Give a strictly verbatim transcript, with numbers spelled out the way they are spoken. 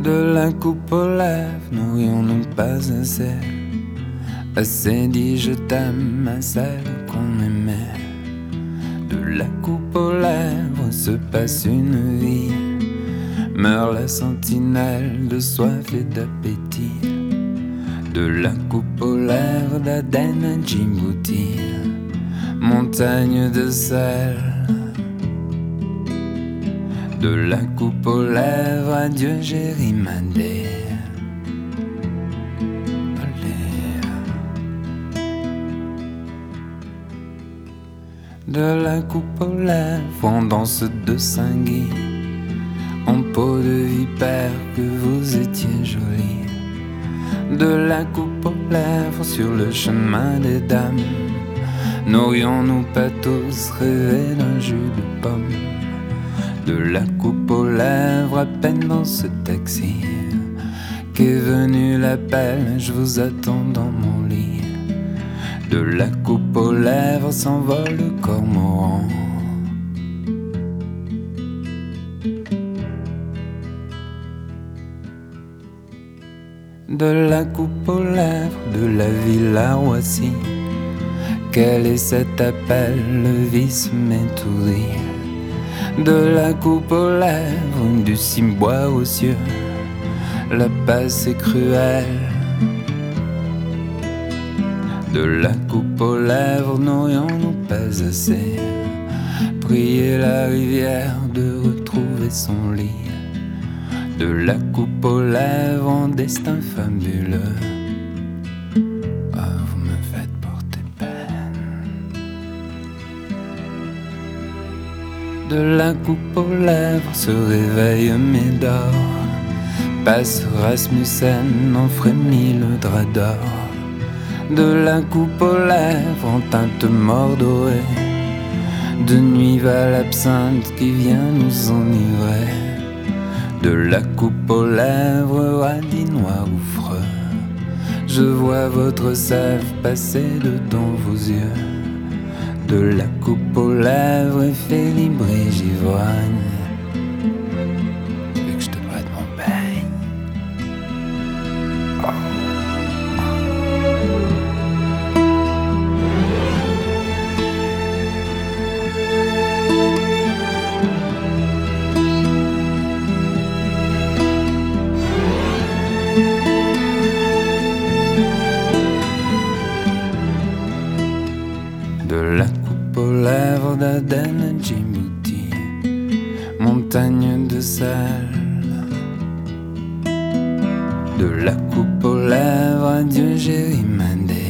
De la coupe aux lèvres, n'aurions-nous pas assez? Assez dit je t'aime à celle qu'on aimait. De la coupe aux lèvres se passe une vie. Meurt la sentinelle de soif et d'appétit. De la coupe aux lèvres d'Aden à Djibouti. Montagne de sel. De la coupe aux lèvres, adieu Gérimandé. De la coupe aux lèvres, en danse de Saint-Guy, en peau de vipère que vous étiez jolie. De la coupe aux lèvres, sur le chemin des dames, n'aurions-nous pas tous rêvé d'un jus de pomme? De la coupe aux lèvres, à peine dans ce taxi, qu'est venu l'appel, je vous attends dans mon lit. De la coupe aux lèvres, s'envole le cormoran. De la coupe aux lèvres, de la ville à Roissy, quel est cet appel, le vice m'étourdit. De la coupe aux lèvres, du cimebois aux cieux, la passe est cruelle. De la coupe aux lèvres, n'aurions-nous pas assez prié la rivière de retrouver son lit? De la coupe aux lèvres, en destin fabuleux. Ah, vous me faites porter peine. De la coupe aux lèvres, se réveille Médor, passe Rasmussen, en frémit le drap d'or. De la coupe aux lèvres, en teinte mordorée, de nuit va l'absinthe qui vient nous enivrer. De la coupe aux lèvres, radis noir ou freux, je vois votre sève passer dedans vos yeux. De la coupe aux lèvres, effet libre et j'ivrogne. Tu veux que je te prête mon peigne? Oh. De la coupe aux lèvres d'Aden à Djibouti, montagne de sel. De la coupe aux lèvres, adieu Gérimandé.